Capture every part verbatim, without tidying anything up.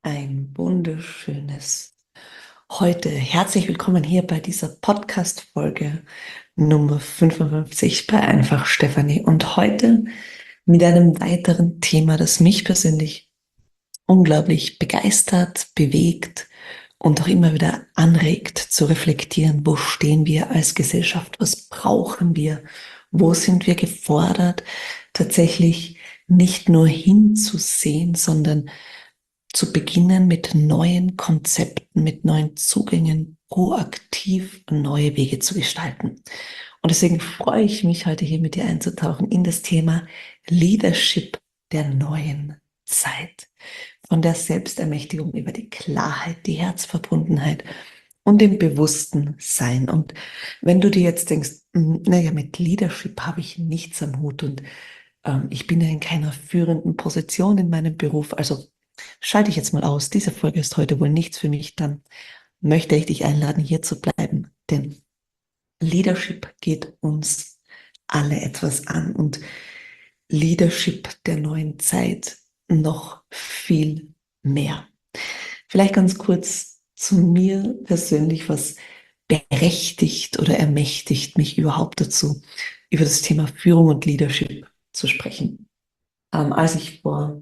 Ein wunderschönes heute. Herzlich willkommen hier bei dieser Podcast-Folge Nummer fünfundfünfzig bei Einfach Stefanie. Und heute mit einem weiteren Thema, das mich persönlich unglaublich begeistert, bewegt und auch immer wieder anregt zu reflektieren, wo stehen wir als Gesellschaft, was brauchen wir, wo sind wir gefordert, tatsächlich nicht nur hinzusehen, sondern zu beginnen mit neuen Konzepten, mit neuen Zugängen, proaktiv neue Wege zu gestalten. Und deswegen freue ich mich, heute hier mit dir einzutauchen in das Thema Leadership der neuen Zeit. Von der Selbstermächtigung über die Klarheit, die Herzverbundenheit und dem bewussten Sein. Und wenn du dir jetzt denkst, naja, mit Leadership habe ich nichts am Hut und ähm, ich bin ja in keiner führenden Position in meinem Beruf, also schalte ich jetzt mal aus. Diese Folge ist heute wohl nichts für mich. Dann möchte ich dich einladen, hier zu bleiben. Denn Leadership geht uns alle etwas an und Leadership der neuen Zeit noch viel mehr. Vielleicht ganz kurz zu mir persönlich, was berechtigt oder ermächtigt mich überhaupt dazu, über das Thema Führung und Leadership zu sprechen. Ähm, als ich vor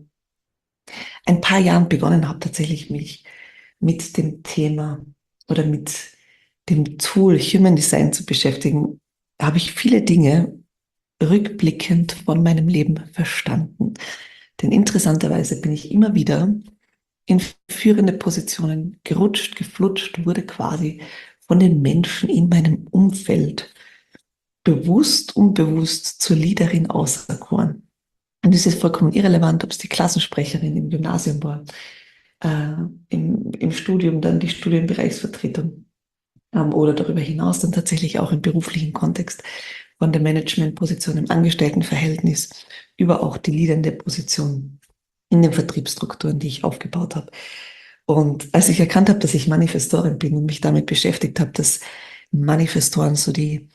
ein paar Jahren begonnen habe, tatsächlich mich mit dem Thema oder mit dem Tool Human Design zu beschäftigen, habe ich viele Dinge rückblickend von meinem Leben verstanden. Denn interessanterweise bin ich immer wieder in führende Positionen gerutscht, geflutscht, wurde quasi von den Menschen in meinem Umfeld bewusst, unbewusst zur Leaderin auserkoren. Und es ist vollkommen irrelevant, ob es die Klassensprecherin im Gymnasium war, äh, im, im Studium dann die Studienbereichsvertretung ähm, oder darüber hinaus dann tatsächlich auch im beruflichen Kontext von der Managementposition im Angestelltenverhältnis über auch die leadende Position in den Vertriebsstrukturen, die ich aufgebaut habe. Und als ich erkannt habe, dass ich Manifestorin bin und mich damit beschäftigt habe, dass Manifestoren so die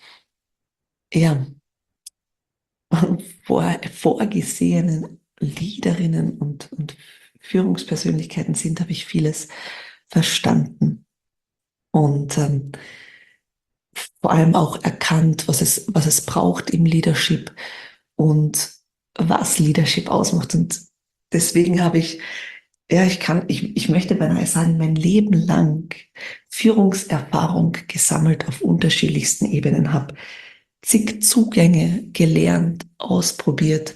ja, vor, vorgesehenen Leaderinnen und, und Führungspersönlichkeiten sind, habe ich vieles verstanden und ähm, vor allem auch erkannt, was es, was es braucht im Leadership und was Leadership ausmacht. Und deswegen habe ich, ja, ich kann, ich, ich möchte beinahe sagen, mein Leben lang Führungserfahrung gesammelt auf unterschiedlichsten Ebenen, habe zig Zugänge gelernt, ausprobiert,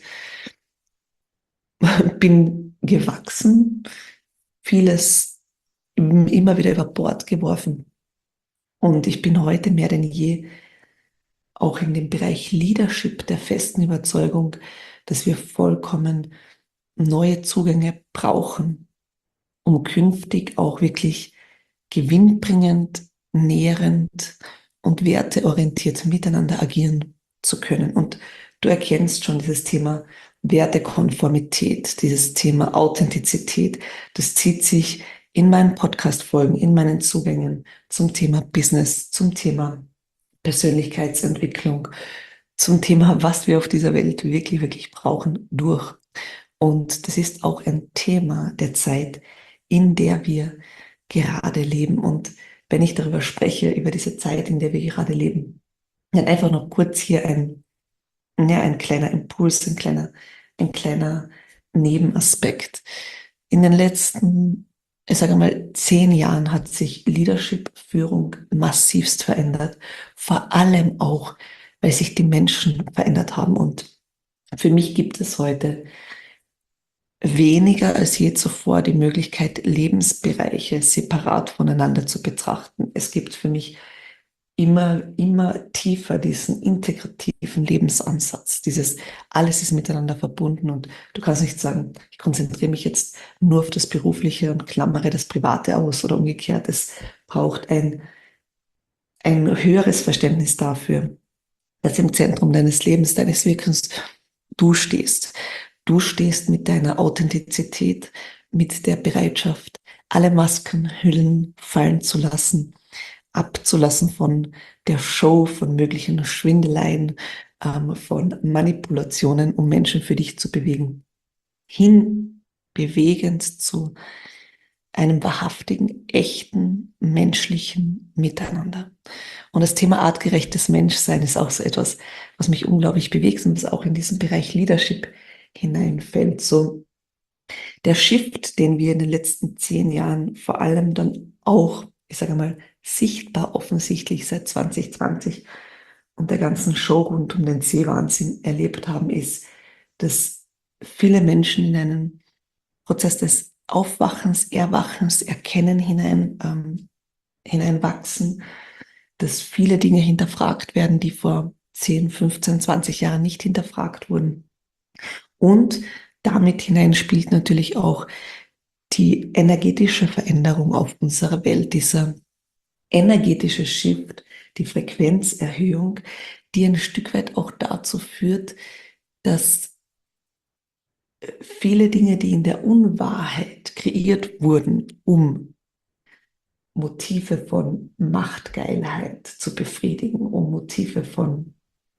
bin gewachsen, vieles immer wieder über Bord geworfen. Und ich bin heute mehr denn je auch in dem Bereich Leadership der festen Überzeugung, dass wir vollkommen neue Zugänge brauchen, um künftig auch wirklich gewinnbringend, nährend und werteorientiert miteinander agieren zu können. Und du erkennst schon dieses Thema Wertekonformität, dieses Thema Authentizität. Das zieht sich in meinen Podcast-Folgen, in meinen Zugängen zum Thema Business, zum Thema Persönlichkeitsentwicklung, zum Thema, was wir auf dieser Welt wirklich, wirklich brauchen, durch. Und das ist auch ein Thema der Zeit, in der wir gerade leben. Und wenn ich darüber spreche, über diese Zeit, in der wir gerade leben, dann einfach noch kurz hier ein, ja, ein kleiner Impuls, ein kleiner, ein kleiner Nebenaspekt. In den letzten, ich sage mal, zehn Jahren hat sich Leadership, Führung massivst verändert. Vor allem auch, weil sich die Menschen verändert haben. Und für mich gibt es heute weniger als je zuvor die Möglichkeit, Lebensbereiche separat voneinander zu betrachten. Es gibt für mich immer, immer tiefer diesen integrativen Lebensansatz. Dieses alles ist miteinander verbunden und du kannst nicht sagen, ich konzentriere mich jetzt nur auf das Berufliche und klammere das Private aus oder umgekehrt. Es braucht ein, ein höheres Verständnis dafür, dass im Zentrum deines Lebens, deines Wirkens du stehst. Du stehst mit deiner Authentizität, mit der Bereitschaft, alle Masken, Hüllen fallen zu lassen, abzulassen von der Show, von möglichen Schwindeleien, ähm, von Manipulationen, um Menschen für dich zu bewegen, hin bewegend zu einem wahrhaftigen, echten, menschlichen Miteinander. Und das Thema artgerechtes Menschsein ist auch so etwas, was mich unglaublich bewegt und was auch in diesen Bereich Leadership hineinfällt. So der Shift, den wir in den letzten zehn Jahren vor allem dann auch, ich sage mal, sichtbar offensichtlich seit zwanzig zwanzig und der ganzen Show rund um den Seewahnsinn erlebt haben, ist, dass viele Menschen in einen Prozess des Aufwachens, Erwachens, Erkennen hinein, ähm, hineinwachsen, dass viele Dinge hinterfragt werden, die vor zehn, fünfzehn, zwanzig Jahren nicht hinterfragt wurden. Und damit hinein spielt natürlich auch die energetische Veränderung auf unserer Welt, dieser energetische Shift, die Frequenzerhöhung, die ein Stück weit auch dazu führt, dass viele Dinge, die in der Unwahrheit kreiert wurden, um Motive von Machtgeilheit zu befriedigen, um Motive von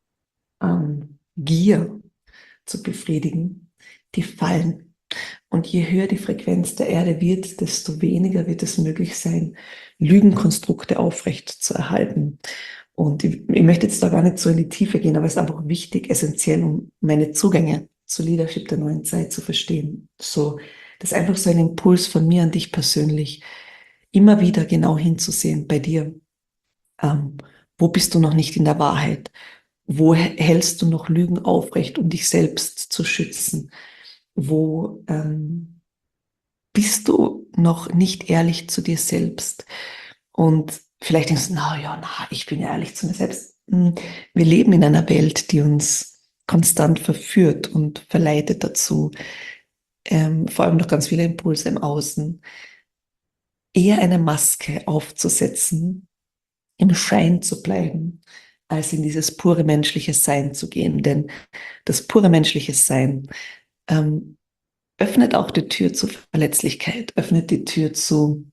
ähm, Gier zu befriedigen, die fallen. Und je höher die Frequenz der Erde wird, desto weniger wird es möglich sein, Lügenkonstrukte aufrecht zu erhalten. Und ich, ich möchte jetzt da gar nicht so in die Tiefe gehen, aber es ist einfach wichtig, essentiell, um meine Zugänge zu Leadership der neuen Zeit zu verstehen. So, das ist einfach so ein Impuls von mir an dich persönlich, immer wieder genau hinzusehen bei dir. Ähm, wo bist du noch nicht in der Wahrheit? Wo hältst du noch Lügen aufrecht, um dich selbst zu schützen? Wo ähm, bist du noch nicht ehrlich zu dir selbst? Und vielleicht denkst du, na ja, na, ich bin ja ehrlich zu mir selbst. Wir leben in einer Welt, die uns konstant verführt und verleitet dazu, ähm, vor allem durch ganz viele Impulse im Außen, eher eine Maske aufzusetzen, im Schein zu bleiben, als in dieses pure menschliche Sein zu gehen. Denn das pure menschliche Sein ähm, öffnet auch die Tür zur Verletzlichkeit, öffnet die Tür zu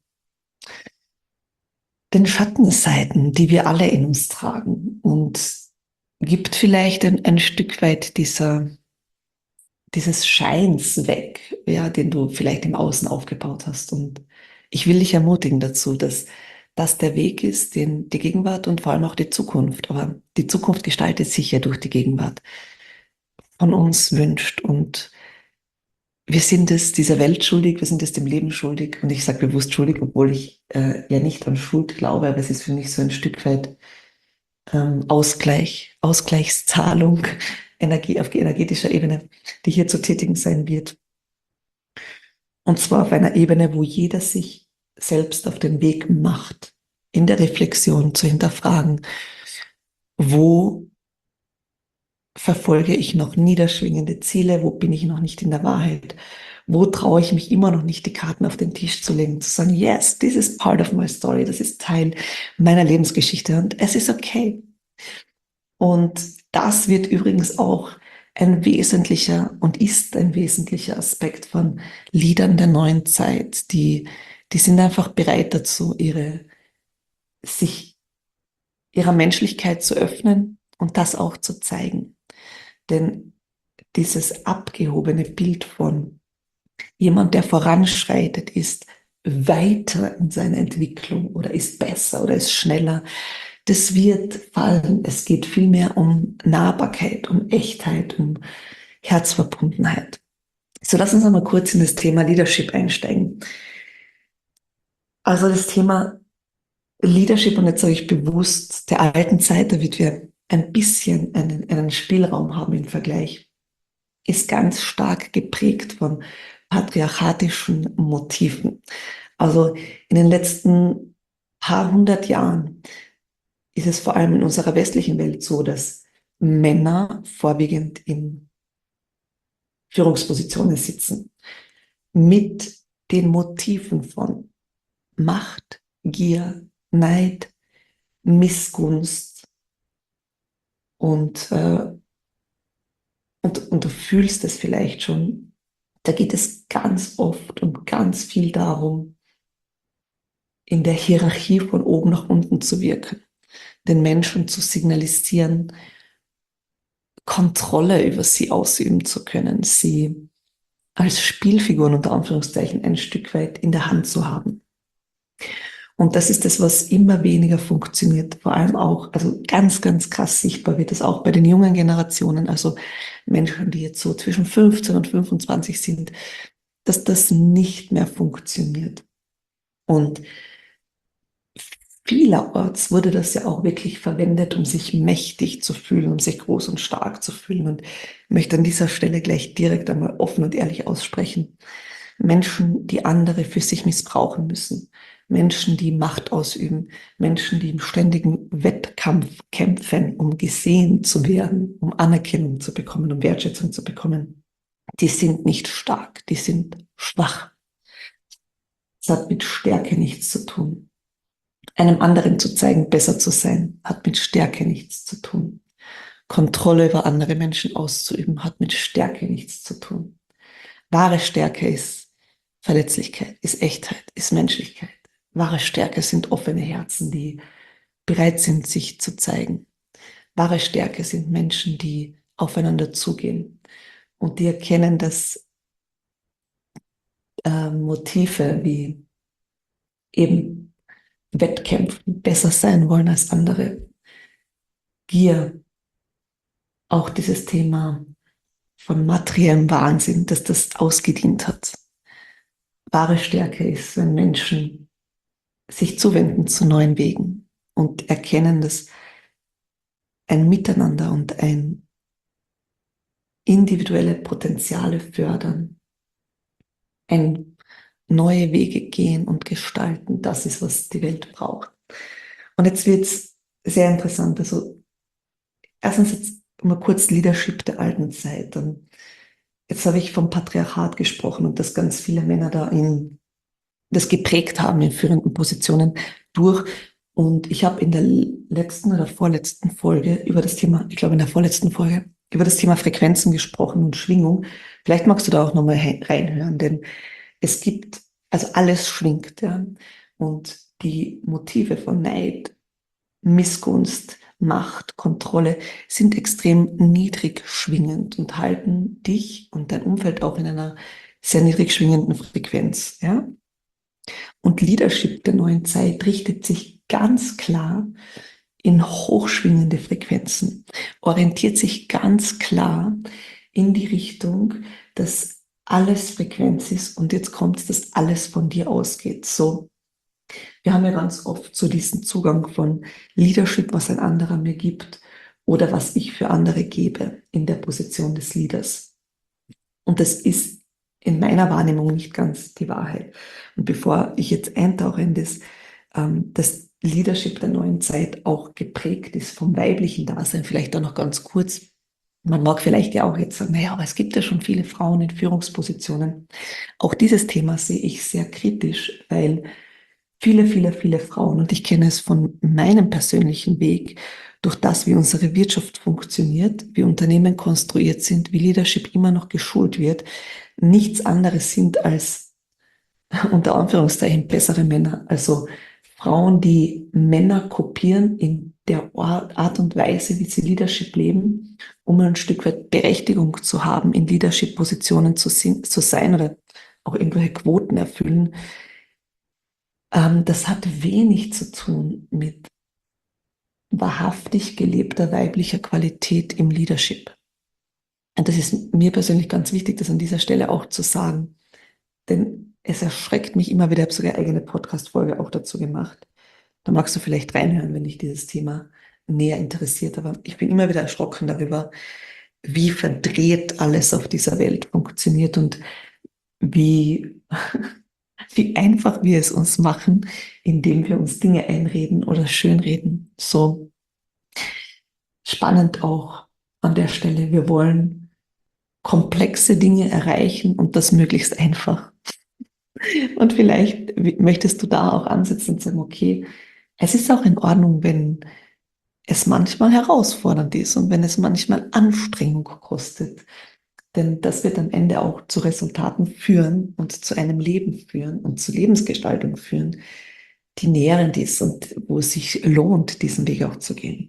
den Schattenseiten, die wir alle in uns tragen und gibt vielleicht ein, ein Stück weit dieser, dieses Scheins weg, ja, den du vielleicht im Außen aufgebaut hast. Und ich will dich ermutigen dazu, dass das der Weg ist, den die Gegenwart und vor allem auch die Zukunft, aber die Zukunft gestaltet sich ja durch die Gegenwart, von uns wünscht. Und wir sind es dieser Welt schuldig, wir sind es dem Leben schuldig. Und ich sage bewusst schuldig, obwohl ich äh, ja nicht an Schuld glaube, aber es ist für mich so ein Stück weit ähm, Ausgleich, Ausgleichszahlung, Energie auf energetischer Ebene, die hier zu tätigen sein wird. Und zwar auf einer Ebene, wo jeder sich selbst auf den Weg macht, in der Reflexion zu hinterfragen, wo verfolge ich noch niederschwingende Ziele, wo bin ich noch nicht in der Wahrheit, wo traue ich mich immer noch nicht, die Karten auf den Tisch zu legen, zu sagen, yes, this is part of my story, das ist Teil meiner Lebensgeschichte und es ist okay. Und das wird übrigens auch ein wesentlicher und ist ein wesentlicher Aspekt von Liedern der neuen Zeit. Die, die sind einfach bereit dazu, ihre, sich ihrer Menschlichkeit zu öffnen und das auch zu zeigen. Denn dieses abgehobene Bild von jemand, der voranschreitet, ist weiter in seiner Entwicklung oder ist besser oder ist schneller, das wird fallen. Es geht vielmehr um Nahbarkeit, um Echtheit, um Herzverbundenheit. So, lass uns einmal kurz in das Thema Leadership einsteigen. Also das Thema Leadership, und jetzt sage ich bewusst der alten Zeit, damit wir ein bisschen einen, einen Spielraum haben im Vergleich, ist ganz stark geprägt von patriarchatischen Motiven. Also in den letzten paar hundert Jahren ist es vor allem in unserer westlichen Welt so, dass Männer vorwiegend in Führungspositionen sitzen mit den Motiven von Macht, Gier, Neid, Missgunst und, äh, und, und du fühlst es vielleicht schon. Da geht es ganz oft und ganz viel darum, in der Hierarchie von oben nach unten zu wirken, den Menschen zu signalisieren, Kontrolle über sie ausüben zu können, sie als Spielfiguren unter Anführungszeichen ein Stück weit in der Hand zu haben. Und das ist das, was immer weniger funktioniert. Vor allem auch, also ganz, ganz krass sichtbar wird es auch bei den jungen Generationen, also Menschen, die jetzt so zwischen fünfzehn und fünfundzwanzig sind, dass das nicht mehr funktioniert. Und vielerorts wurde das ja auch wirklich verwendet, um sich mächtig zu fühlen, um sich groß und stark zu fühlen. Und ich möchte an dieser Stelle gleich direkt einmal offen und ehrlich aussprechen. Menschen, die andere für sich missbrauchen müssen. Menschen, die Macht ausüben. Menschen, die im ständigen Wettkampf kämpfen, um gesehen zu werden, um Anerkennung zu bekommen, um Wertschätzung zu bekommen. Die sind nicht stark, die sind schwach. Es hat mit Stärke nichts zu tun. Einem anderen zu zeigen, besser zu sein, hat mit Stärke nichts zu tun. Kontrolle über andere Menschen auszuüben, hat mit Stärke nichts zu tun. Wahre Stärke ist Verletzlichkeit, ist Echtheit, ist Menschlichkeit. Wahre Stärke sind offene Herzen, die bereit sind, sich zu zeigen. Wahre Stärke sind Menschen, die aufeinander zugehen und die erkennen, dass äh, Motive wie eben Wettkämpfen, besser sein wollen als andere, Gier, auch dieses Thema von materiellem Wahnsinn, dass das ausgedient hat. Wahre Stärke ist, wenn Menschen sich zuwenden zu neuen Wegen und erkennen, dass ein Miteinander und ein individuelle Potenziale fördern, ein neue Wege gehen und gestalten, das ist, was die Welt braucht. Und jetzt wird es sehr interessant. Also erstens jetzt mal kurz Leadership der alten Zeit. Und jetzt habe ich vom Patriarchat gesprochen und dass ganz viele Männer da in das geprägt haben in führenden Positionen durch. Und ich habe in der letzten oder vorletzten Folge über das Thema, ich glaube in der vorletzten Folge, über das Thema Frequenzen gesprochen und Schwingung. Vielleicht magst du da auch nochmal reinhören, denn es gibt, also alles schwingt, ja. Und die Motive von Neid, Missgunst, Macht, Kontrolle sind extrem niedrig schwingend und halten dich und dein Umfeld auch in einer sehr niedrig schwingenden Frequenz, ja. Und Leadership der neuen Zeit richtet sich ganz klar in hochschwingende Frequenzen, orientiert sich ganz klar in die Richtung, dass alles Frequenz ist und jetzt kommt es, dass alles von dir ausgeht. So, wir haben ja ganz oft so diesen Zugang von Leadership, was ein anderer mir gibt oder was ich für andere gebe in der Position des Leaders. Und das ist in meiner Wahrnehmung nicht ganz die Wahrheit. Und bevor ich jetzt eintauche in das, ähm, das Leadership der neuen Zeit auch geprägt ist vom weiblichen Dasein, vielleicht auch noch ganz kurz. Man mag vielleicht ja auch jetzt sagen, naja, aber es gibt ja schon viele Frauen in Führungspositionen. Auch dieses Thema sehe ich sehr kritisch, weil viele, viele, viele Frauen, und ich kenne es von meinem persönlichen Weg, durch das, wie unsere Wirtschaft funktioniert, wie Unternehmen konstruiert sind, wie Leadership immer noch geschult wird, nichts anderes sind als unter Anführungszeichen bessere Männer. Also Frauen, die Männer kopieren in der Art und Weise, wie sie Leadership leben, um ein Stück weit Berechtigung zu haben, in Leadership-Positionen zu, zu sein oder auch irgendwelche Quoten erfüllen. Ähm, das hat wenig zu tun mit wahrhaftig gelebter weiblicher Qualität im Leadership. Und das ist mir persönlich ganz wichtig, das an dieser Stelle auch zu sagen. Denn es erschreckt mich immer wieder, ich habe sogar eine eigene Podcast-Folge auch dazu gemacht. Da magst du vielleicht reinhören, wenn dich dieses Thema näher interessiert. Aber ich bin immer wieder erschrocken darüber, wie verdreht alles auf dieser Welt funktioniert und wie, wie einfach wir es uns machen, indem wir uns Dinge einreden oder schönreden. So spannend auch an der Stelle. Wir wollen komplexe Dinge erreichen und das möglichst einfach. Und vielleicht möchtest du da auch ansetzen und sagen, okay, es ist auch in Ordnung, wenn es manchmal herausfordernd ist und wenn es manchmal Anstrengung kostet. Denn das wird am Ende auch zu Resultaten führen und zu einem Leben führen und zu Lebensgestaltung führen, die nährend ist und wo es sich lohnt, diesen Weg auch zu gehen.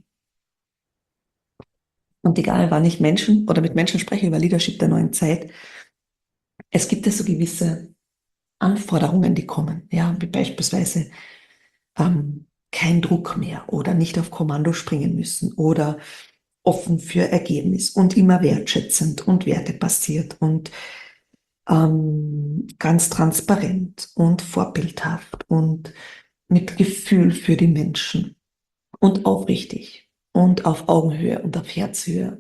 Und egal, wann ich Menschen oder mit Menschen spreche über Leadership der neuen Zeit, Es gibt ja so gewisse Anforderungen, die kommen, ja, wie beispielsweise ähm, kein Druck mehr oder nicht auf Kommando springen müssen oder offen für Ergebnis und immer wertschätzend und wertebasiert und ähm, ganz transparent und vorbildhaft und mit Gefühl für die Menschen und aufrichtig und auf Augenhöhe und auf Herzhöhe.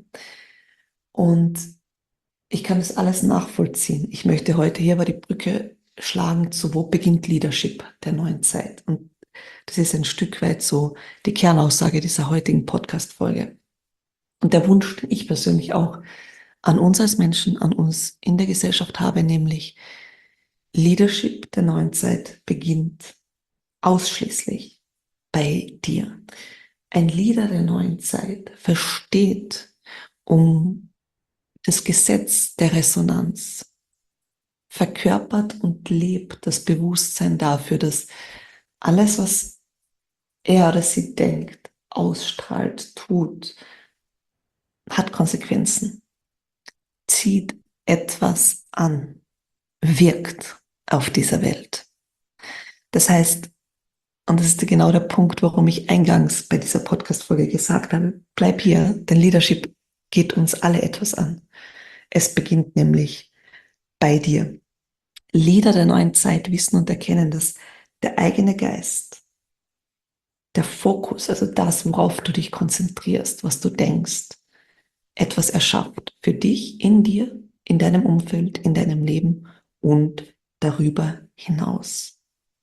Und ich kann das alles nachvollziehen. Ich möchte heute hier aber die Brücke schlagen zu wo beginnt Leadership der neuen Zeit. Und das ist ein Stück weit so die Kernaussage dieser heutigen Podcast-Folge. Und der Wunsch, den ich persönlich auch an uns als Menschen, an uns in der Gesellschaft habe, nämlich Leadership der neuen Zeit beginnt ausschließlich bei dir. Ein Leader der neuen Zeit versteht um das Gesetz der Resonanz, verkörpert und lebt das Bewusstsein dafür, dass alles, was er oder sie denkt, ausstrahlt, tut, hat Konsequenzen, zieht etwas an, wirkt auf dieser Welt. Das heißt, und das ist genau der Punkt, warum ich eingangs bei dieser Podcast-Folge gesagt habe, bleib hier, denn Leadership geht uns alle etwas an. Es beginnt nämlich bei dir. Leader der neuen Zeit wissen und erkennen, dass der eigene Geist, der Fokus, also das, worauf du dich konzentrierst, was du denkst, etwas erschafft für dich, in dir, in deinem Umfeld, in deinem Leben und darüber hinaus.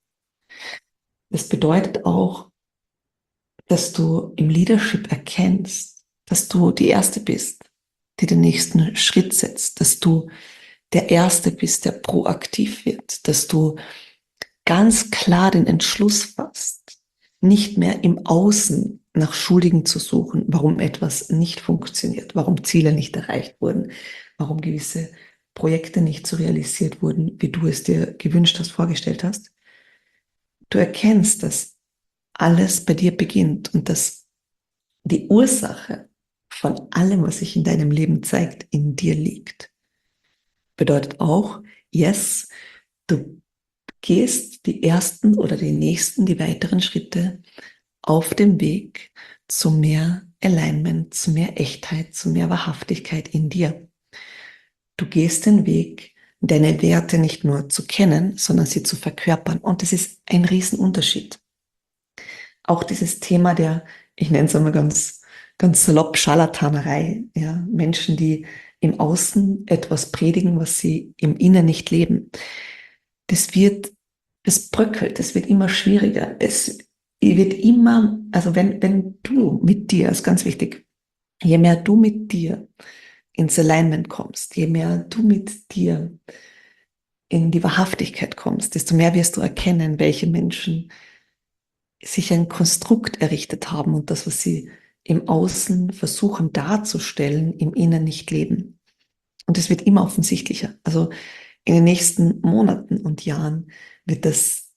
Das bedeutet auch, dass du im Leadership erkennst, dass du die Erste bist, die den nächsten Schritt setzt, dass du der Erste bist, der proaktiv wird, dass du ganz klar den Entschluss fasst, nicht mehr im Außen nach Schuldigen zu suchen, warum etwas nicht funktioniert, warum Ziele nicht erreicht wurden, warum gewisse Projekte nicht so realisiert wurden, wie du es dir gewünscht hast, vorgestellt hast. Du erkennst, dass alles bei dir beginnt und dass die Ursache von allem, was sich in deinem Leben zeigt, in dir liegt. Bedeutet auch, yes, du gehst die ersten oder die nächsten, die weiteren Schritte auf dem Weg zu mehr Alignment, zu mehr Echtheit, zu mehr Wahrhaftigkeit in dir. Du gehst den Weg, deine Werte nicht nur zu kennen, sondern sie zu verkörpern. Und das ist ein Riesenunterschied. Auch dieses Thema der, ich nenne es einmal ganz, ganz salopp, Scharlatanerei, ja, Menschen, die im Außen etwas predigen, was sie im Innen nicht leben. Das wird, das bröckelt, es wird immer schwieriger. Es wird immer, also wenn, wenn du mit dir, ist ganz wichtig, je mehr du mit dir ins Alignment kommst, je mehr du mit dir in die Wahrhaftigkeit kommst, desto mehr wirst du erkennen, welche Menschen sich ein Konstrukt errichtet haben und das, was sie im Außen versuchen darzustellen, im Innen nicht leben. Und es wird immer offensichtlicher. Also in den nächsten Monaten und Jahren wird das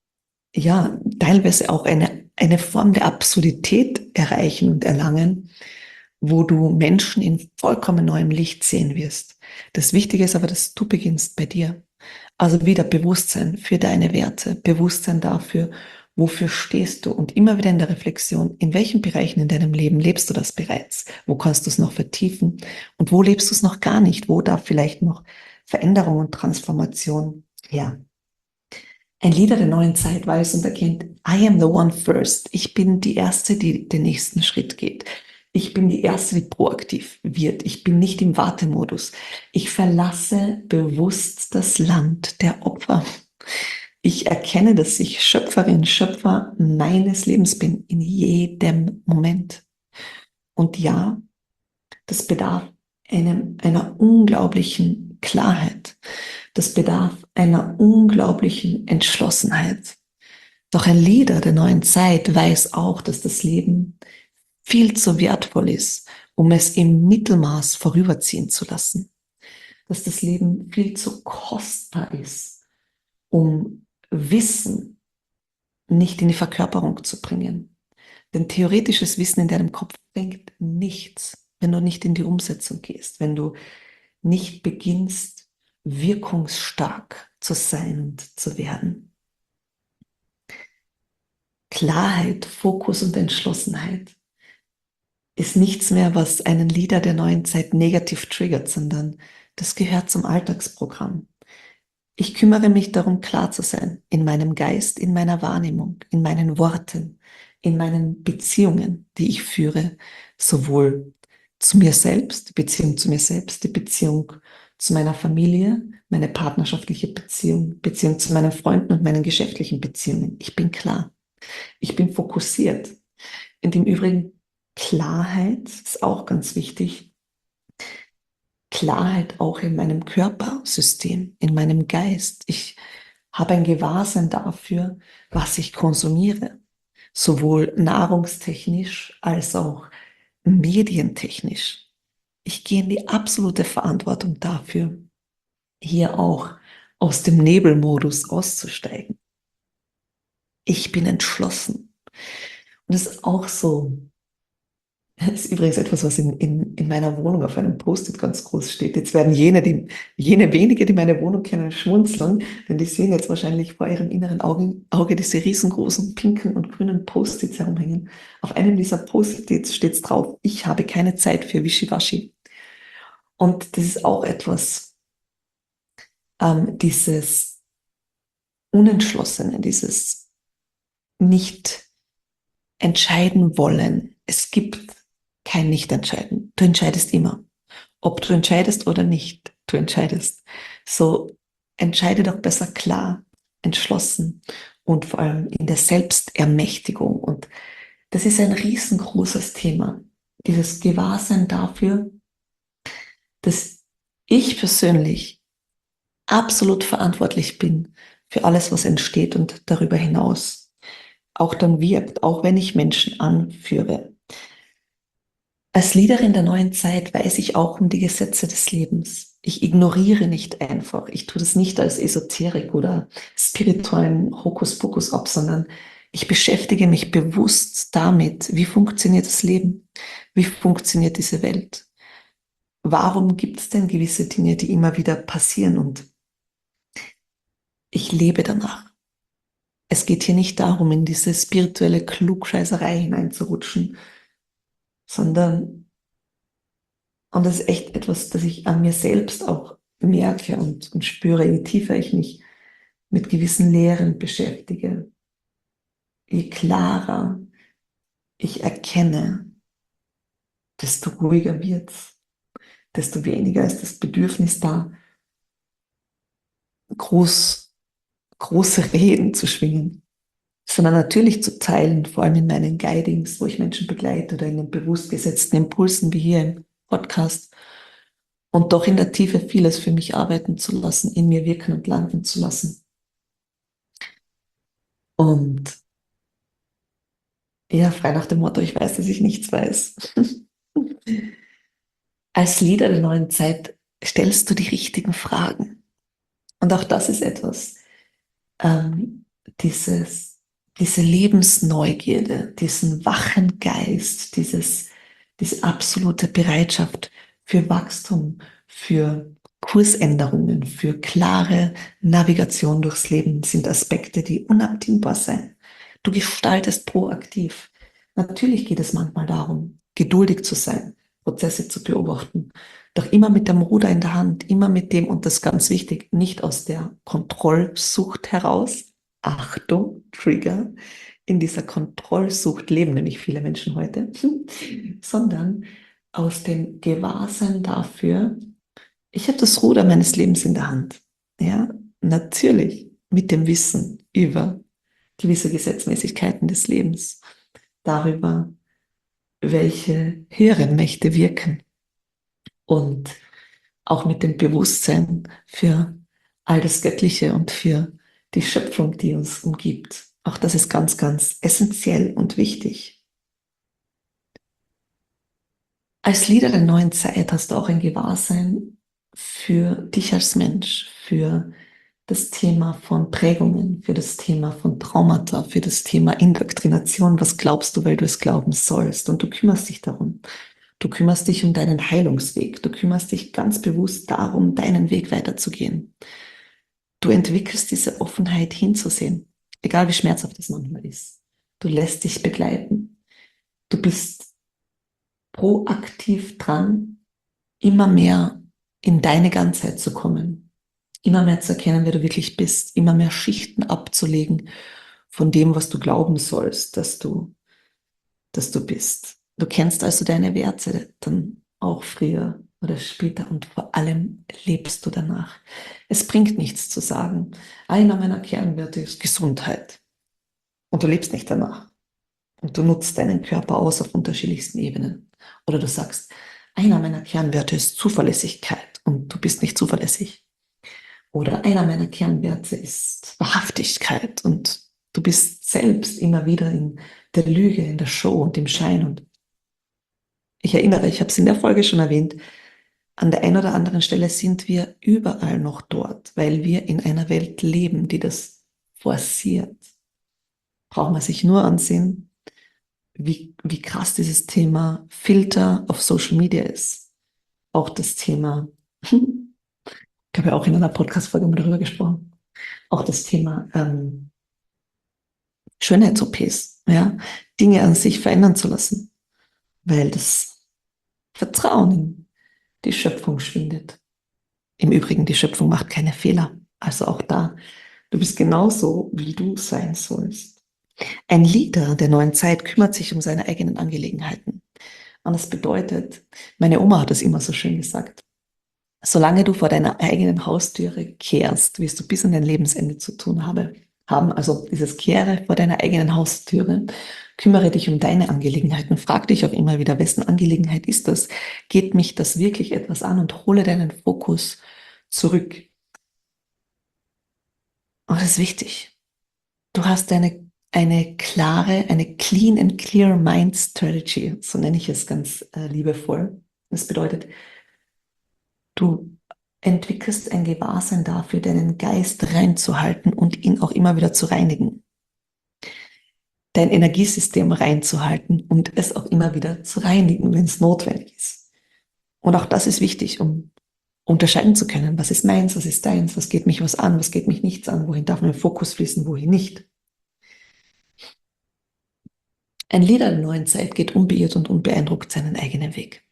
ja teilweise auch eine, eine Form der Absurdität erreichen und erlangen, wo du Menschen in vollkommen neuem Licht sehen wirst. Das Wichtige ist aber, dass du beginnst bei dir. Also wieder Bewusstsein für deine Werte, Bewusstsein dafür, wofür stehst du und immer wieder in der Reflexion, in welchen Bereichen in deinem Leben lebst du das bereits? Wo kannst du es noch vertiefen? Und wo lebst du es noch gar nicht? Wo darf vielleicht noch Veränderung und Transformation her? Ein Leader der neuen Zeit weiß und erkennt, I am the one first. Ich bin die Erste, die den nächsten Schritt geht. Ich bin die Erste, die proaktiv wird. Ich bin nicht im Wartemodus. Ich verlasse bewusst das Land der Opfer. Ich erkenne, dass ich Schöpferin, Schöpfer meines Lebens bin, in jedem Moment. Und ja, das bedarf einem, einer unglaublichen Klarheit. Das bedarf einer unglaublichen Entschlossenheit. Doch ein Leader der neuen Zeit weiß auch, dass das Leben viel zu wertvoll ist, um es im Mittelmaß vorüberziehen zu lassen. Dass das Leben viel zu kostbar ist, um Wissen nicht in die Verkörperung zu bringen. Denn theoretisches Wissen in deinem Kopf bringt nichts, wenn du nicht in die Umsetzung gehst, wenn du nicht beginnst, wirkungsstark zu sein und zu werden. Klarheit, Fokus und Entschlossenheit ist nichts mehr, was einen Leader der neuen Zeit negativ triggert, sondern das gehört zum Alltagsprogramm. Ich kümmere mich darum, klar zu sein in meinem Geist, in meiner Wahrnehmung, in meinen Worten, in meinen Beziehungen, die ich führe, sowohl zu mir selbst, die Beziehung zu mir selbst, die Beziehung zu meiner Familie, meine partnerschaftliche Beziehung, Beziehung zu meinen Freunden und meinen geschäftlichen Beziehungen. Ich bin klar. Ich bin fokussiert. Und im Übrigen, Klarheit ist auch ganz wichtig. Klarheit auch in meinem Körpersystem, in meinem Geist. Ich habe ein Gewahrsein dafür, was ich konsumiere, sowohl nahrungstechnisch als auch medientechnisch. Ich gehe in die absolute Verantwortung dafür, hier auch aus dem Nebelmodus auszusteigen. Ich bin entschlossen. Und das ist auch so. Das ist übrigens etwas, was in, in, in meiner Wohnung auf einem Post-it ganz groß steht. Jetzt werden jene, die, jene wenige, die meine Wohnung kennen, schmunzeln, denn die sehen jetzt wahrscheinlich vor ihrem inneren Auge, Auge diese riesengroßen pinken und grünen Post-its herumhängen. Auf einem dieser Post-its steht es drauf: Ich habe keine Zeit für Wischiwaschi. Und das ist auch etwas, ähm, dieses Unentschlossene, dieses nicht entscheiden wollen. Es gibt kein Nicht-Entscheiden. Du entscheidest immer. Ob du entscheidest oder nicht, du entscheidest. So entscheide doch besser klar, entschlossen und vor allem in der Selbstermächtigung. Und das ist ein riesengroßes Thema. Dieses Gewahrsein dafür, dass ich persönlich absolut verantwortlich bin für alles, was entsteht und darüber hinaus auch dann wirkt, auch wenn ich Menschen anführe. Als Leaderin der neuen Zeit weiß ich auch um die Gesetze des Lebens. Ich ignoriere nicht einfach. Ich tue das nicht als Esoterik oder spirituellen Hokuspokus ab, sondern ich beschäftige mich bewusst damit, wie funktioniert das Leben? Wie funktioniert diese Welt? Warum gibt es denn gewisse Dinge, die immer wieder passieren? Und ich lebe danach. Es geht hier nicht darum, in diese spirituelle Klugscheißerei hineinzurutschen, sondern, und das ist echt etwas, das ich an mir selbst auch merke und, und spüre, je tiefer ich mich mit gewissen Lehren beschäftige, je klarer ich erkenne, desto ruhiger wird's, desto weniger ist das Bedürfnis da, groß, große Reden zu schwingen, sondern natürlich zu teilen, vor allem in meinen Guidings, wo ich Menschen begleite oder in den bewusst gesetzten Impulsen wie hier im Podcast, und doch in der Tiefe vieles für mich arbeiten zu lassen, in mir wirken und landen zu lassen. Und ja, frei nach dem Motto: Ich weiß, dass ich nichts weiß. Als Leader der neuen Zeit stellst du die richtigen Fragen. Und auch das ist etwas, ähm, dieses, diese Lebensneugierde, diesen wachen Geist, dieses, diese absolute Bereitschaft für Wachstum, für Kursänderungen, für klare Navigation durchs Leben sind Aspekte, die unabdingbar sind. Du gestaltest proaktiv. Natürlich geht es manchmal darum, geduldig zu sein, Prozesse zu beobachten, doch immer mit dem Ruder in der Hand, immer mit dem, und das ist ganz wichtig, nicht aus der Kontrollsucht heraus. Achtung, Trigger. In dieser Kontrollsucht leben nämlich viele Menschen heute, sondern aus dem Gewahrsein dafür, ich habe das Ruder meines Lebens in der Hand. Ja, natürlich mit dem Wissen über gewisse Gesetzmäßigkeiten des Lebens, darüber, welche höheren Mächte wirken, und auch mit dem Bewusstsein für all das Göttliche und für die Schöpfung, die uns umgibt. Auch das ist ganz, ganz essentiell und wichtig. Als Leader der neuen Zeit hast du auch ein Gewahrsein für dich als Mensch, für das Thema von Prägungen, für das Thema von Traumata, für das Thema Indoktrination. Was glaubst du, weil du es glauben sollst? Und du kümmerst dich darum. Du kümmerst dich um deinen Heilungsweg. Du kümmerst dich ganz bewusst darum, deinen Weg weiterzugehen. Du entwickelst diese Offenheit hinzusehen, egal wie schmerzhaft es manchmal ist. Du lässt dich begleiten. Du bist proaktiv dran, immer mehr in deine Ganzheit zu kommen, immer mehr zu erkennen, wer du wirklich bist, immer mehr Schichten abzulegen von dem, was du glauben sollst, dass du, dass du bist. Du kennst also deine Werte dann auch früher oder später und vor allem lebst du danach. Es bringt nichts zu sagen, einer meiner Kernwerte ist Gesundheit und du lebst nicht danach und du nutzt deinen Körper aus auf unterschiedlichsten Ebenen. Oder du sagst, einer meiner Kernwerte ist Zuverlässigkeit und du bist nicht zuverlässig. Oder einer meiner Kernwerte ist Wahrhaftigkeit und du bist selbst immer wieder in der Lüge, in der Show und im Schein. Und ich erinnere, ich habe es in der Folge schon erwähnt, an der einen oder anderen Stelle sind wir überall noch dort, weil wir in einer Welt leben, die das forciert. Braucht man sich nur ansehen, wie, wie krass dieses Thema Filter auf Social Media ist. Auch das Thema, ich habe ja auch in einer Podcast-Folge mal darüber gesprochen, auch das Thema ähm, Schönheits-O Ps, ja, Dinge an sich verändern zu lassen, weil das Vertrauen in die Schöpfung schwindet. Im Übrigen, die Schöpfung macht keine Fehler. Also auch da, du bist genauso, wie du sein sollst. Ein Leader der neuen Zeit kümmert sich um seine eigenen Angelegenheiten. Und das bedeutet, meine Oma hat es immer so schön gesagt, solange du vor deiner eigenen Haustüre kehrst, wirst du bis an dein Lebensende zu tun habe, haben. Also dieses Kehre vor deiner eigenen Haustüre, kümmere dich um deine Angelegenheiten, frag dich auch immer wieder, wessen Angelegenheit ist das? Geht mich das wirklich etwas an? Und hole deinen Fokus zurück. Und das ist wichtig. Du hast eine, eine klare, eine clean and clear mind strategy, so nenne ich es ganz äh, liebevoll. Das bedeutet, du entwickelst ein Gewahrsein dafür, deinen Geist reinzuhalten und ihn auch immer wieder zu reinigen. Dein Energiesystem reinzuhalten und es auch immer wieder zu reinigen, wenn es notwendig ist. Und auch das ist wichtig, um unterscheiden zu können, was ist meins, was ist deins, was geht mich was an, was geht mich nichts an, wohin darf mein Fokus fließen, wohin nicht. Ein Leader der neuen Zeit geht unbeirrt und unbeeindruckt seinen eigenen Weg.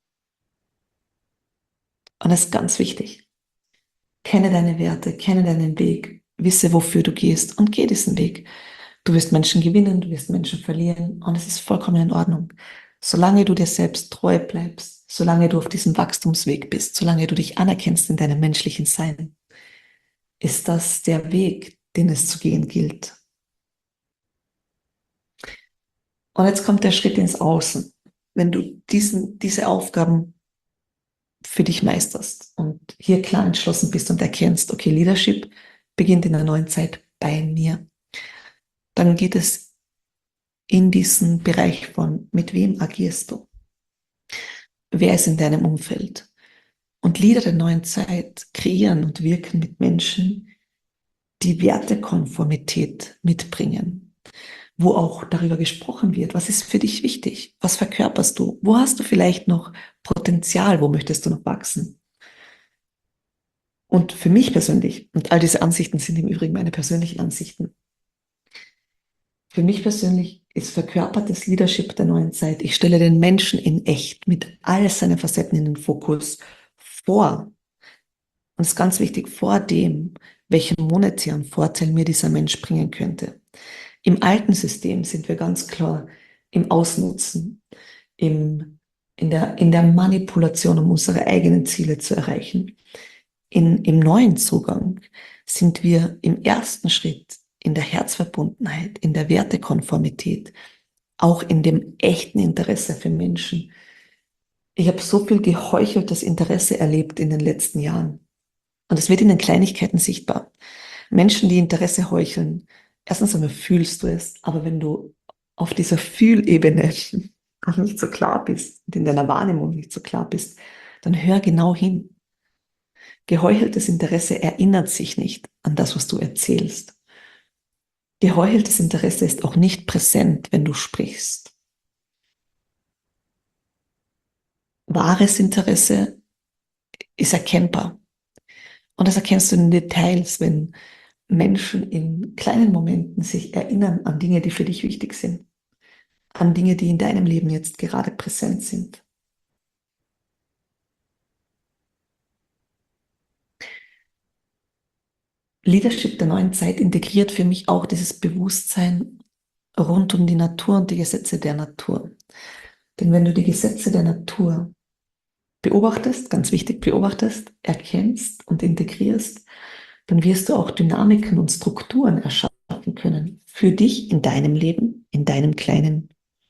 Und das ist ganz wichtig. Kenne deine Werte, kenne deinen Weg, wisse, wofür du gehst und geh diesen Weg. Du wirst Menschen gewinnen, du wirst Menschen verlieren und es ist vollkommen in Ordnung. Solange du dir selbst treu bleibst, solange du auf diesem Wachstumsweg bist, solange du dich anerkennst in deinem menschlichen Sein, ist das der Weg, den es zu gehen gilt. Und jetzt kommt der Schritt ins Außen. Wenn du diesen, diese Aufgaben für dich meisterst und hier klar entschlossen bist und erkennst, okay, Leadership beginnt in der neuen Zeit bei mir, dann geht es in diesen Bereich von, mit wem agierst du? Wer ist in deinem Umfeld? Und Leader der neuen Zeit kreieren und wirken mit Menschen, die Wertekonformität mitbringen, wo auch darüber gesprochen wird, was ist für dich wichtig? Was verkörperst du? Wo hast du vielleicht noch Potenzial? Wo möchtest du noch wachsen? Und für mich persönlich, und all diese Ansichten sind im Übrigen meine persönlichen Ansichten, für mich persönlich ist verkörpertes Leadership der neuen Zeit. Ich stelle den Menschen in echt mit all seinen Facetten in den Fokus vor. Und es ist ganz wichtig, vor dem, welchen monetären Vorteil mir dieser Mensch bringen könnte. Im alten System sind wir ganz klar im Ausnutzen, im, in der, in der Manipulation, um unsere eigenen Ziele zu erreichen. In, im neuen Zugang sind wir im ersten Schritt in der Herzverbundenheit, in der Wertekonformität, auch in dem echten Interesse für Menschen. Ich habe so viel geheucheltes Interesse erlebt in den letzten Jahren. Und es wird in den Kleinigkeiten sichtbar. Menschen, die Interesse heucheln, erstens einmal fühlst du es, aber wenn du auf dieser Fühlebene noch nicht so klar bist und in deiner Wahrnehmung nicht so klar bist, dann hör genau hin. Geheucheltes Interesse erinnert sich nicht an das, was du erzählst. Geheucheltes Interesse ist auch nicht präsent, wenn du sprichst. wahres Interesse ist erkennbar. Und das erkennst du in den Details, wenn Menschen in kleinen Momenten sich erinnern an Dinge, die für dich wichtig sind, an Dinge, die in deinem Leben jetzt gerade präsent sind. Leadership der neuen Zeit integriert für mich auch dieses Bewusstsein rund um die Natur und die Gesetze der Natur. Denn wenn du die Gesetze der Natur beobachtest, ganz wichtig beobachtest, erkennst und integrierst, dann wirst du auch Dynamiken und Strukturen erschaffen können für dich in deinem Leben, in deinem kleinen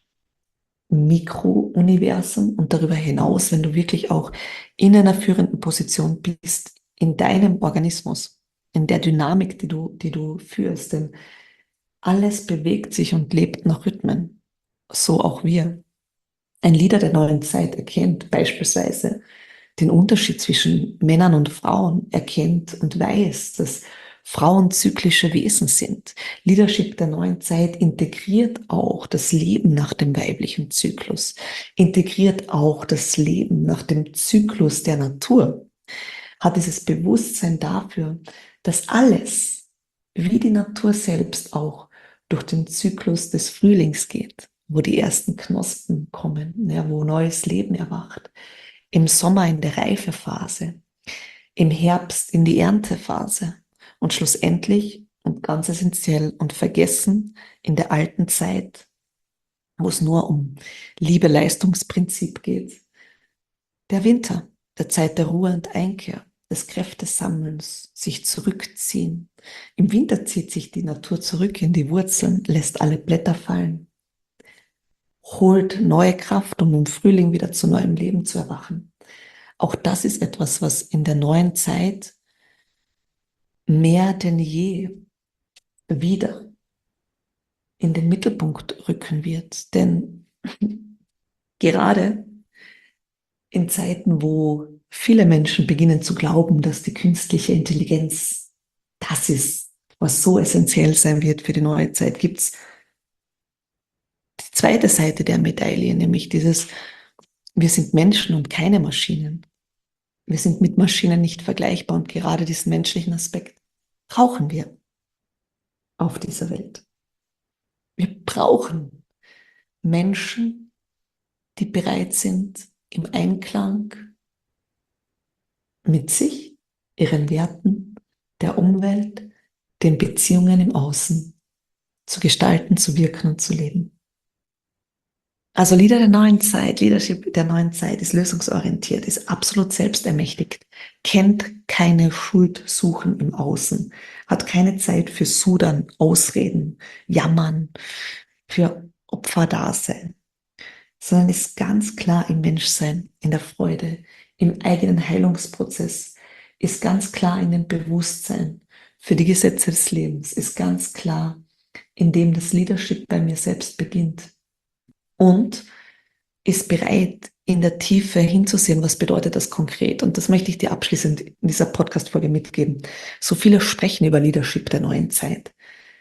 Mikrouniversum und darüber hinaus, wenn du wirklich auch in einer führenden Position bist, in deinem Organismus, in der Dynamik, die du, die du führst. Denn alles bewegt sich und lebt nach Rhythmen. So auch wir. Ein Leader der neuen Zeit erkennt beispielsweise den Unterschied zwischen Männern und Frauen, erkennt und weiß, dass Frauen zyklische Wesen sind. Leadership der neuen Zeit integriert auch das Leben nach dem weiblichen Zyklus, integriert auch das Leben nach dem Zyklus der Natur, hat dieses Bewusstsein dafür, dass alles, wie die Natur selbst auch, durch den Zyklus des Frühlings geht, wo die ersten Knospen kommen, ja, wo neues Leben erwacht, im Sommer in der Reifephase, im Herbst in die Erntephase und schlussendlich und ganz essentiell und vergessen in der alten Zeit, wo es nur um Liebe-Leistungsprinzip geht, der Winter, der Zeit der Ruhe und Einkehr, des Kräftesammelns, sich zurückziehen. Im Winter zieht sich die Natur zurück in die Wurzeln, lässt alle Blätter fallen, holt neue Kraft, um im Frühling wieder zu neuem Leben zu erwachen. Auch das ist etwas, was in der neuen Zeit mehr denn je wieder in den Mittelpunkt rücken wird. Denn gerade in Zeiten, wo viele Menschen beginnen zu glauben, dass die künstliche Intelligenz das ist, was so essentiell sein wird für die neue Zeit, gibt es die zweite Seite der Medaille, nämlich dieses, wir sind Menschen und keine Maschinen. Wir sind mit Maschinen nicht vergleichbar und gerade diesen menschlichen Aspekt brauchen wir auf dieser Welt. Wir brauchen Menschen, die bereit sind, im Einklang mit sich, ihren Werten, der Umwelt, den Beziehungen im Außen zu gestalten, zu wirken und zu leben. Also Leader der neuen Zeit, Leadership der neuen Zeit ist lösungsorientiert, ist absolut selbstermächtigt, kennt keine Schuldsuchen im Außen, hat keine Zeit für Sudern, Ausreden, Jammern, für Opferdasein, sondern ist ganz klar im Menschsein, in der Freude, im eigenen Heilungsprozess, ist ganz klar in dem Bewusstsein für die Gesetze des Lebens, ist ganz klar, in dem das Leadership bei mir selbst beginnt. Und ist bereit, in der Tiefe hinzusehen, was bedeutet das konkret. Und das möchte ich dir abschließend in dieser Podcast-Folge mitgeben. So viele sprechen über Leadership der neuen Zeit.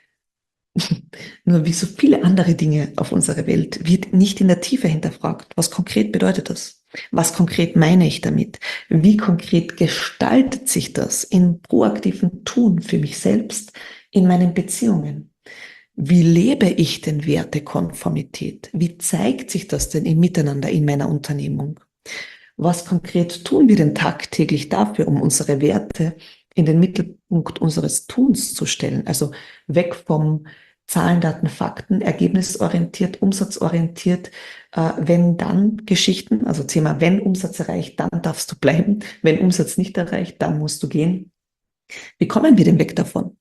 Nur wie so viele andere Dinge auf unserer Welt wird nicht in der Tiefe hinterfragt. Was konkret bedeutet das? Was konkret meine ich damit? Wie konkret gestaltet sich das in proaktiven Tun für mich selbst, in meinen Beziehungen? Wie lebe ich denn Wertekonformität? Wie zeigt sich das denn im Miteinander in meiner Unternehmung? Was konkret tun wir denn tagtäglich dafür, um unsere Werte in den Mittelpunkt unseres Tuns zu stellen? Also weg vom Zahlen, Daten, Fakten, ergebnisorientiert, umsatzorientiert, äh, wenn dann Geschichten, also Thema, wenn Umsatz erreicht, dann darfst du bleiben. Wenn Umsatz nicht erreicht, dann musst du gehen. Wie kommen wir denn weg davon?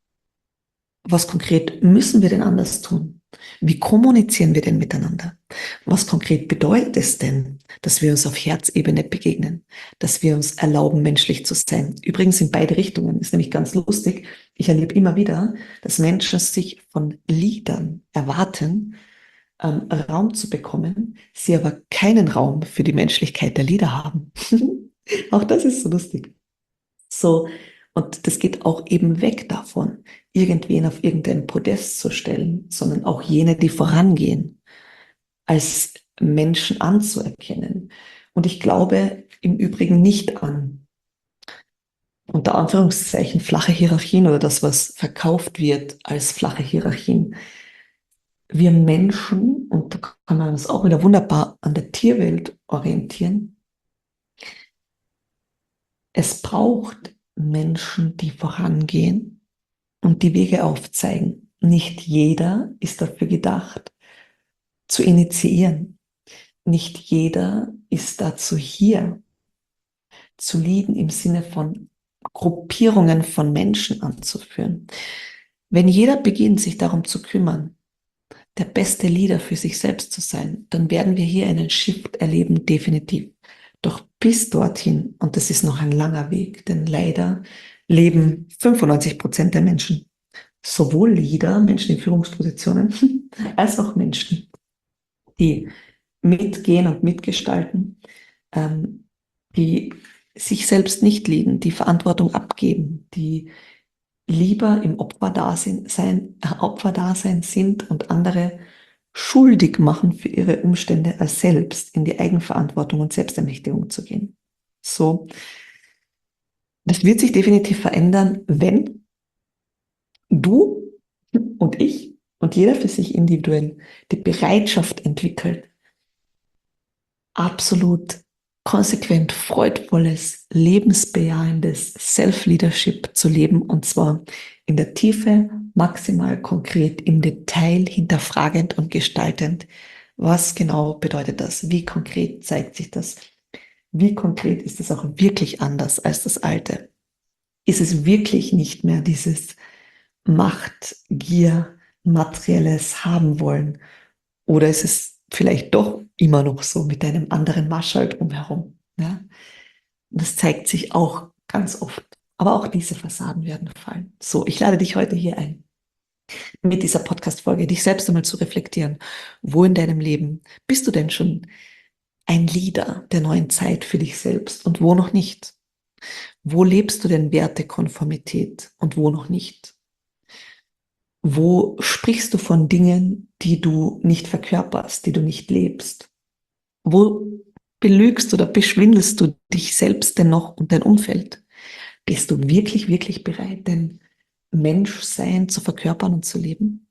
Was konkret müssen wir denn anders tun? Wie kommunizieren wir denn miteinander? Was konkret bedeutet es denn, dass wir uns auf Herzebene begegnen, dass wir uns erlauben, menschlich zu sein? Übrigens in beide Richtungen, ist nämlich ganz lustig. Ich erlebe immer wieder, dass Menschen sich von Leadern erwarten, ähm, Raum zu bekommen, sie aber keinen Raum für die Menschlichkeit der Leader haben. Auch das ist so lustig. So, und das geht auch eben weg davon, irgendwen auf irgendein Podest zu stellen, sondern auch jene, die vorangehen, als Menschen anzuerkennen. Und ich glaube im Übrigen nicht an, unter Anführungszeichen, flache Hierarchien oder das, was verkauft wird als flache Hierarchien. Wir Menschen, und da kann man uns auch wieder wunderbar an der Tierwelt orientieren, es braucht Menschen, die vorangehen und die Wege aufzeigen. Nicht jeder ist dafür gedacht, zu initiieren. Nicht jeder ist dazu hier, zu leaden im Sinne von Gruppierungen von Menschen anzuführen. Wenn jeder beginnt, sich darum zu kümmern, der beste Leader für sich selbst zu sein, dann werden wir hier einen Shift erleben, definitiv. Doch bis dorthin, und das ist noch ein langer Weg, denn leider leben fünfundneunzig Prozent der Menschen, sowohl Leader, Menschen in Führungspositionen, als auch Menschen, die mitgehen und mitgestalten, ähm, die sich selbst nicht leaden, die Verantwortung abgeben, die lieber im Opferdasein, sein, äh, Opferdasein sind und andere schuldig machen für ihre Umstände, als selbst in die Eigenverantwortung und Selbstermächtigung zu gehen. So, das wird sich definitiv verändern, wenn du und ich und jeder für sich individuell die Bereitschaft entwickelt, absolut konsequent freudvolles, lebensbejahendes Self-Leadership zu leben, und zwar in der Tiefe, maximal konkret, im Detail, hinterfragend und gestaltend. Was genau bedeutet das? Wie konkret zeigt sich das? Wie konkret ist es auch wirklich anders als das Alte? Ist es wirklich nicht mehr dieses Macht, Gier, materielles haben wollen? Oder ist es vielleicht doch immer noch so mit einem anderen Marschall drumherum? Ja? Das zeigt sich auch ganz oft. Aber auch diese Fassaden werden fallen. So, ich lade dich heute hier ein, mit dieser Podcast-Folge dich selbst einmal zu reflektieren. Wo in deinem Leben bist du denn schon ein Leader der neuen Zeit für dich selbst und wo noch nicht? Wo lebst du denn Wertekonformität und wo noch nicht? Wo sprichst du von Dingen, die du nicht verkörperst, die du nicht lebst? Wo belügst oder beschwindelst du dich selbst denn noch und dein Umfeld? Bist du wirklich, wirklich bereit, dein Menschsein zu verkörpern und zu leben?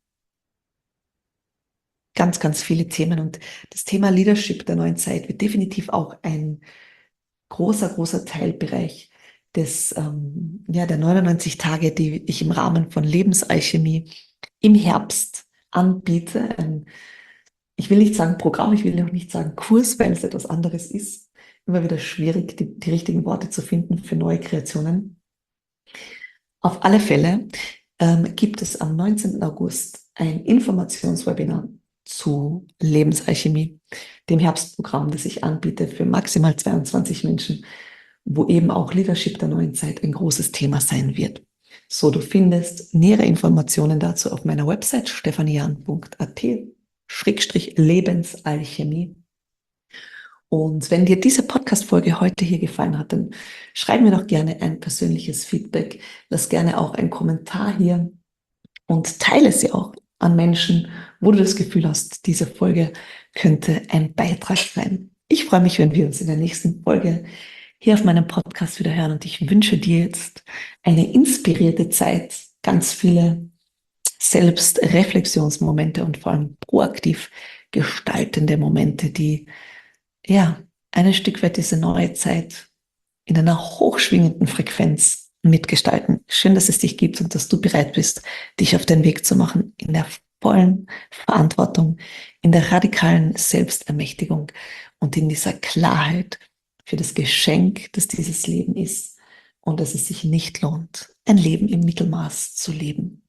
Ganz, ganz viele Themen, und das Thema Leadership der neuen Zeit wird definitiv auch ein großer, großer Teilbereich des, ähm, ja, der neunundneunzig Tage, die ich im Rahmen von Lebensalchemie im Herbst anbiete. Ein, ich will nicht sagen Programm, ich will auch nicht sagen Kurs, weil es etwas anderes ist. Immer wieder schwierig, die, die richtigen Worte zu finden für neue Kreationen. Auf alle Fälle ähm, gibt es am neunzehnten August ein Informationswebinar zu Lebensalchemie, dem Herbstprogramm, das ich anbiete für maximal zweiundzwanzig Menschen, wo eben auch Leadership der neuen Zeit ein großes Thema sein wird. So, du findest nähere Informationen dazu auf meiner Website stephanian punkt at Schrägstrich Lebensalchemie. Und wenn dir diese Podcast-Folge heute hier gefallen hat, dann schreib mir doch gerne ein persönliches Feedback. Lass gerne auch einen Kommentar hier und teile sie auch an Menschen, wo du das Gefühl hast, diese Folge könnte ein Beitrag sein. Ich freue mich, wenn wir uns in der nächsten Folge hier auf meinem Podcast wieder hören, und ich wünsche dir jetzt eine inspirierte Zeit, ganz viele Selbstreflexionsmomente und vor allem proaktiv gestaltende Momente, die ja ein Stück weit diese neue Zeit in einer hochschwingenden Frequenz mitgestalten. Schön, dass es dich gibt und dass du bereit bist, dich auf den Weg zu machen in der vollen Verantwortung, in der radikalen Selbstermächtigung und in dieser Klarheit für das Geschenk, das dieses Leben ist, und dass es sich nicht lohnt, ein Leben im Mittelmaß zu leben.